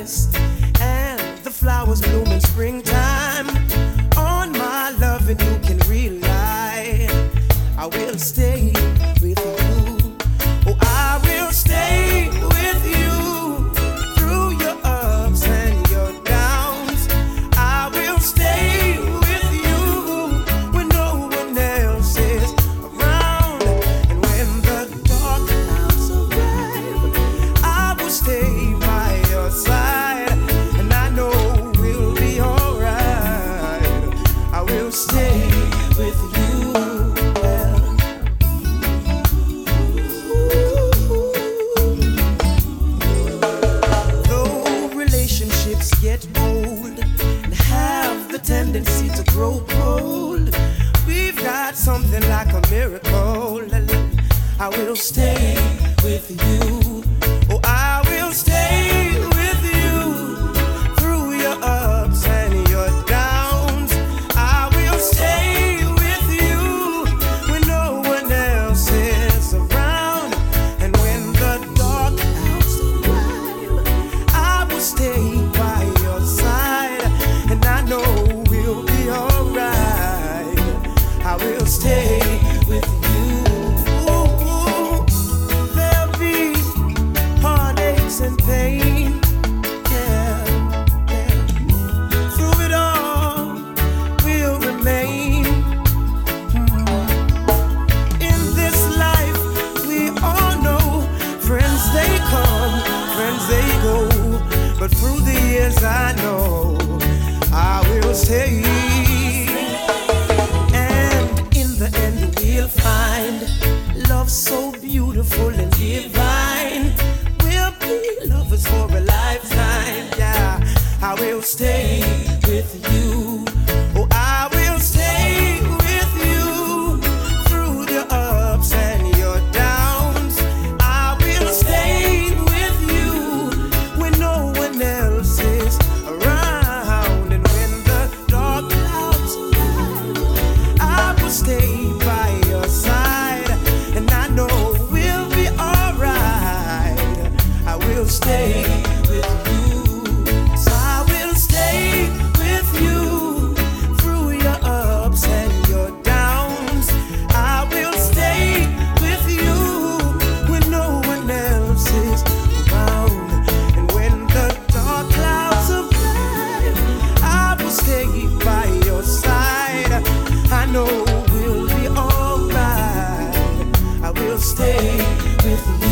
harvest and the flowers bloom in springtime. On my loving you can rely. I will stay with you. Oh, I will stay with you through your ups and your downs. I will stay with you when no one else is around. And when the dark clouds arrive, I will stay by your side. And I know we'll be alright. I will stay with you. Get old and have the tendency to grow cold, we've got something like a miracle. I will stay with you. Oh, I will stay with you through your ups and your downs. I will stay with you when no one else is around. And when the dark clouds arrive, I will stay by your side, and I know we'll be alright. I will stay with you. There'll be heartaches and pain, yeah, yeah. Through it all, we'll remain. In this life, we all know friends they come, friends they go. But through the years I know I will stay. And in the end we'll find love so beautiful and divine. We'll be lovers for a lifetime, yeah. I will stay with you. Oh, I will stay with you through the ups and your downs. I will stay with you when no one else is around. And when the dark clouds arrive, I will stay by your side. And I know we'll be alright. I will stay with you. So I will stay with you through your ups and your downs. I will stay with you when no one else is around. And when the dark clouds arrive, I will stay by your side. I know we'll be alright. I will stay with you.